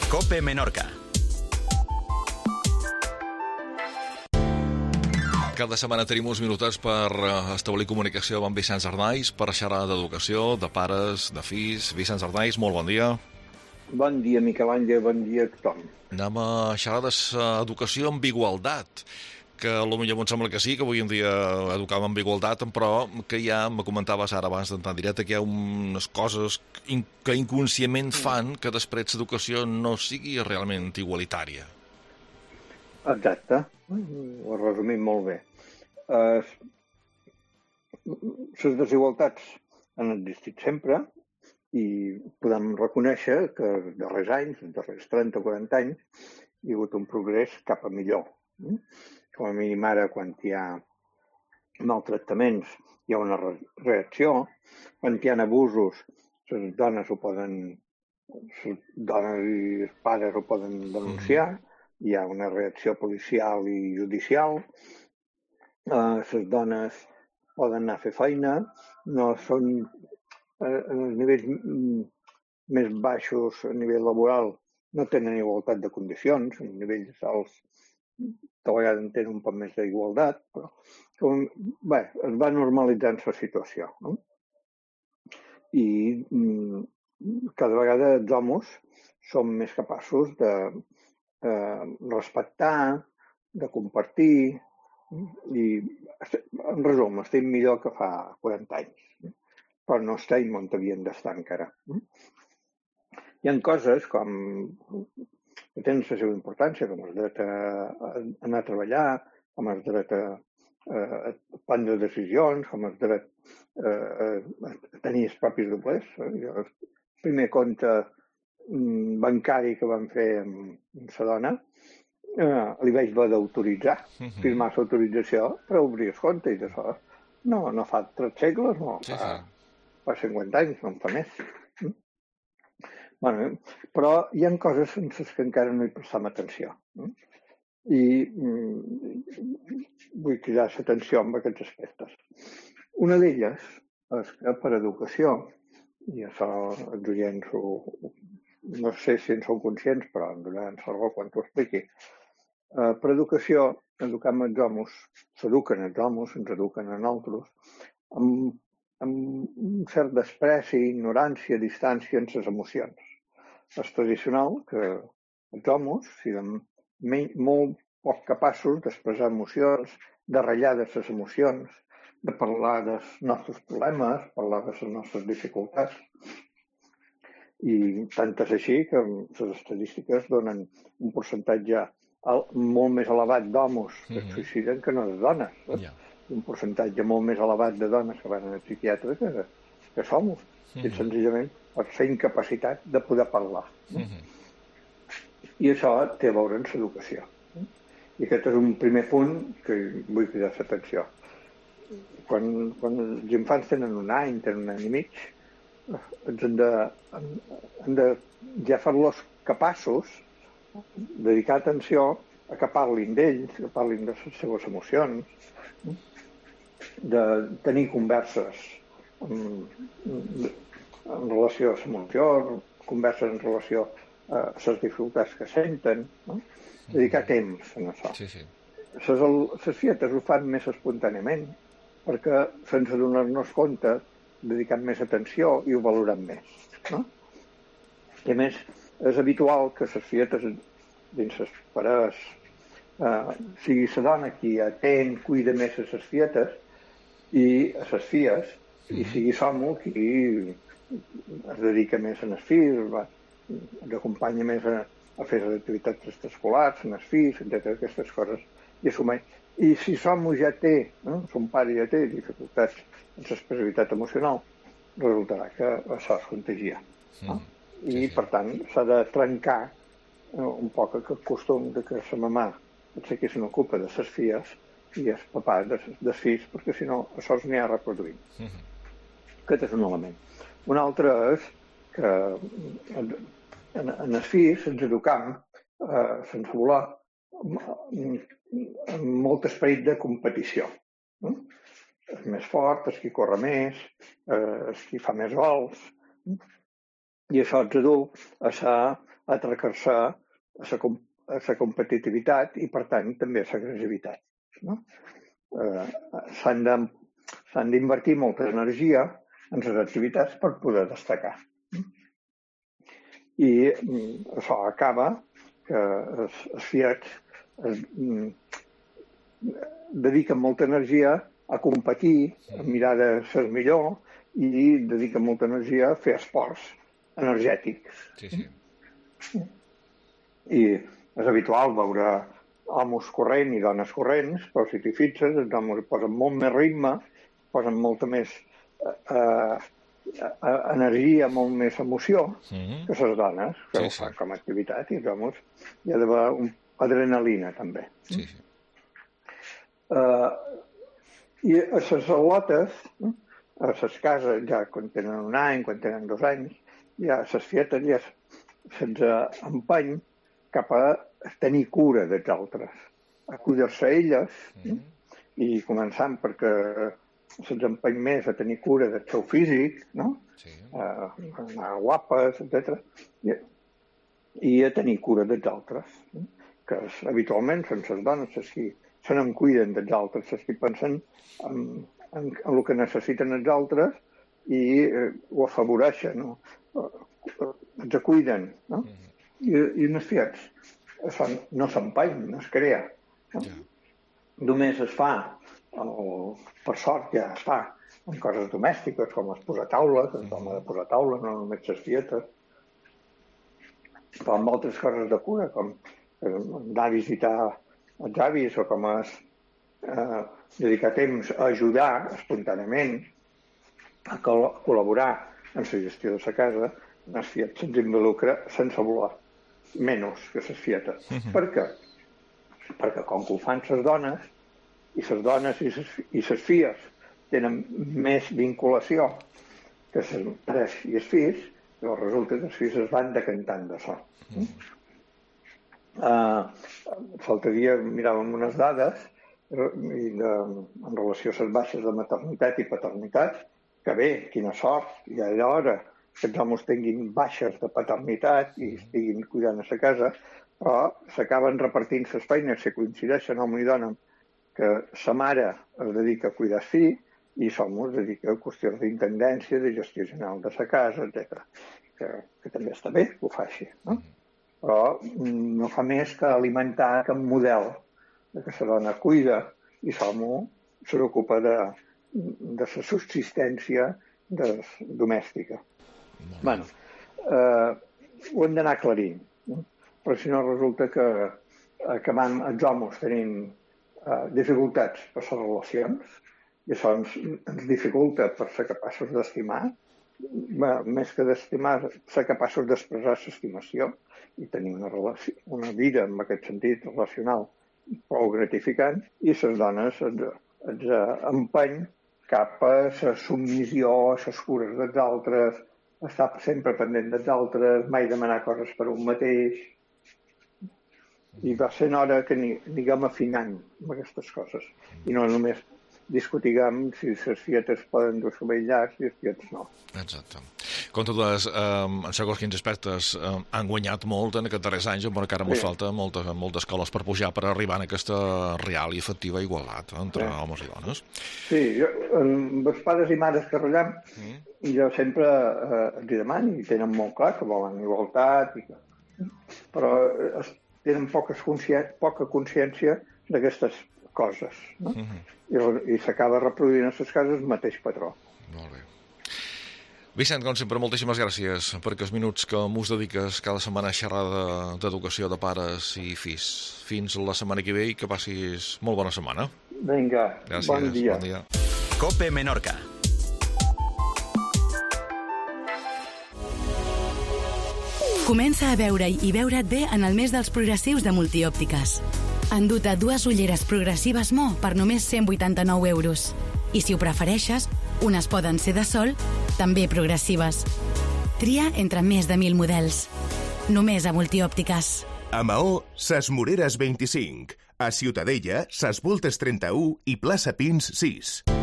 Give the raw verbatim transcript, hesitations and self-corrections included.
COPE Menorca. Cada setmana tenim uns minuts per establir comunicació amb Vicenç Arnaiz, per xerrar d'educació, de pares, de fills. Vicenç Arnaiz, molt bon dia. Bon dia, Miquel Àngel, bon dia a tothom. Anem a xerrar d'educació amb igualtat, que potser em sembla que sí, que avui en dia educàvem amb igualtat, però que ja me comentaves ara abans d'entrar en directe que hi ha unes coses que inconscientment fan que després l'educació no sigui realment igualitària. Exacte, ho has resumit molt bé. Uh, les desigualtats han existit sempre i podem reconèixer que els darrers anys, els darrers trenta o quaranta anys, hi ha hagut un progrés cap a millor. Com a mínim ara, quan hi ha maltractaments, hi ha una reacció. Quan hi ha abusos, les dones ho poden, les dones i els pares ho poden denunciar. Hi ha una reacció policial i judicial. Uh, les dones poden anar a fer feina. No són uh, els nivells més baixos a nivell laboral, no tenen igualtat de condicions. A nivells alts, de vegades en tenen un poc més d'igualtat, però com, bé, es va normalitzant la situació. No? I mm, cada vegada els homes som més capaços de eh, respectar, de compartir, i en resum, estem millor que fa quaranta anys, però no estem on havíem d'estar encara. Hi ha coses com que tenen la seva importància, com el dret a, a anar a treballar, com el dret a, a prendre decisions, com el dret a, a, a tenir els propis doblers. El primer compte bancari que vam fer amb, amb la dona, eh, li vaig haver d'autoritzar, firmar l'autorització per obrir el compte, i d'això no, no fa tres segles, no, sí, fa, sí. fa cinquanta anys, no en fa més. Bueno, però hi ha coses en les que encara no hi prestam atenció. I mm, vull cridar l'atenció amb aquests aspectes. Una d'elles és que per educació, i això els oients ho, no sé si en són conscients, però em donaran la raó quan t'ho expliqui. Eh, per educació, educam els homes, s'eduquen els homes, ens eduquen a nosaltres, amb, amb un cert despreci, ignorància, distància en les emocions. És tradicional que els homes siguin molt poc capaços d'expressar emocions, de ratllar de les emocions, de parlar dels nostres problemes, parlar de les nostres dificultats. I tant és així que les estadístiques donen un percentatge molt més elevat d'homes que es suïciden que no de dones. Yeah. Un percentatge molt més elevat de dones que van al psiquiatre que, que som. Mm-hmm. I senzillament per ser incapacitat de poder parlar. Mm-hmm. I això té a veure amb l'educació. I aquest és un primer punt que vull cridar l'atenció. Quan, quan els infants tenen un any, tenen un any i mig, ens hem de, hem de ja fer-los capaços de dedicar atenció a que parlin d'ells, que parlin de les seves emocions, de tenir converses en, en relació a l'emoció, converses en relació a les dificultats que senten, no? Dedicar temps a això. Sí, sí. Les, les fietes ho fan més espontàniament, perquè sense donar-nos compte dedicant més atenció i ho valorant més. No? I a més, és habitual que les fietes dins les parelles eh, sigui la dona qui atén, cuida més a les fietes i a les filles, i sigui l'home qui es dedica més a les filles, l'acompanya més a, a fer les activitats extraescolars, a les filles, etcètera, aquestes coses, i assumeix. I si l'home ja té, eh, son pare ja té dificultats en l'expressivitat emocional, resultarà que això es contagia. No? I, sí, sí. Per tant, s'ha de trencar eh, un poc aquest costum de que la mamà potser que se n'ocupa de les filles i el papà de, dels fills, perquè si no, això es n'hi ha reproduint. Mm-hmm. Aquest és un element. Un altre és que en, en, en els fills ens educam, eh, sense voler, amb molt esperit de competició. Eh? És més fort, és qui corre més, eh, és qui fa més gols. I això ens du a, sa, a tracassar a la a la competitivitat i, per tant, també a l'agressivitat. No? Eh, s'han de, s'han d'invertir molta energia en les activitats per poder destacar. I això acaba que els, els Fiat es, dediquen molta energia a competir, a mirar de ser millor i dediquen molta energia a fer esports energètics. Sí, sí. I és habitual veure homes corrent i dones corrents, però si t'hi fixes, els homes posen molt més ritme, posen molta més eh, eh, energia, molt més emoció mm-hmm. que les dones, que sí, ho fan sí. com a activitat, i els homes hi ha d'haver un adrenalina, també. Sí, sí. Uh, I a les al·lotes, a les cases, ja quan tenen un any, quan tenen dos anys, ja les fietes ja se'ns empeny cap a tenir cura dels altres, a cuidar-se elles, mm-hmm. i començant perquè se'ns empeny més a tenir cura del seu físic, no? Sí. A anar guapes, etcètera, i, i a tenir cura dels altres, que és, habitualment són les dones les que se n'en cuiden dels altres, les que pensen en, en, en el que necessiten els altres i eh, ho afavoreixen, no? Els cuiden, no? Mm-hmm. I, i els fiats això no s'empany, no es crea. No? Yeah. Només es fa, el, per sort ja es fa, en coses domèstiques, com es posa taula, que tothom ha de posar taula, no només les fietes, però amb altres coses de cura, com eh, anar a visitar els avis o com es eh, dedicar temps a ajudar espontàniament, a col col·laborar en la gestió de la casa, els fiats se'ns involucra sense voler. Menys que les fietes. Uh-huh. Per què? Perquè com que ho fan les dones, i les dones i les filles tenen més vinculació que les pares i els fills, llavors resulta que els fills es van decantant d'això. Uh-huh. Uh, L'altre dia miràvem unes dades i de, en relació a les baixes de maternitat i paternitat, que bé, quina sort, ja era hora que els homes tinguin baixes de paternitat i estiguin cuidant a la casa, però s'acaben repartint les feines, si coincideixen home i dona, que sa mare es dedica a cuidar el fill i l'home es dedica a qüestions d'intendència, de gestió general de la casa, etcètera. Que, que també està bé que ho faci, no? Però no fa més que alimentar aquest model de que la dona cuida i l'home se n'ocupa de, de la subsistència domèstica. Bueno, eh, ho hem d'anar aclarint, no? Però si no resulta que acabem els homes tenint eh, dificultats per les relacions i això ens, ens dificulta per ser capaços d'estimar, més que d'estimar, ser capaços d'expressar l'estimació i tenir una, relació, una vida en aquest sentit relacional prou gratificant, i les dones ens, ens empeny cap a la submissió, a les cures dels altres, estar sempre pendent dels altres, mai demanar coses per un mateix. I va ser hora que anirem afinant amb aquestes coses. I no només discutirem si les fietes poden dur cabell llarg i les fietes no. Exacte. Com totes, eh, en segons quins aspectes, eh, han guanyat molt en aquests darrers anys, però encara ens sí. falta moltes, moltes escoles per pujar, per arribar a aquesta real i efectiva igualtat entre sí. homes i dones. Sí, jo, amb els pares i mares que ratllem, mm. jo sempre eh, els demano, i tenen molt clar que volen igualtat, i que... però es, tenen poca consciència, poca consciència d'aquestes coses, no? Mm-hmm. I, i s'acaba reproduint a les cases el mateix patró. Molt bé. Vicent, com sempre, moltíssimes gràcies per aquests minuts que m'us dediques cada setmana a xerrar d'educació de pares i fills. Fins la setmana que ve i que passis molt bona setmana. Vinga, gràcies, bon dia. Bon dia. Cope Menorca. Comença a veure-hi i veure't bé en el mes dels progressius de Multiòptiques. Enduta dues ulleres progressives Mo per només cent vuitanta-nou euros. I si ho prefereixes, unes poden ser de sol, també progressives. Tria entre més de mil models. Només a Multiòptiques. A Maó, Ses Moreres vint-i-cinc. A Ciutadella, Ses Voltes trenta-u i Plaça Pins sis.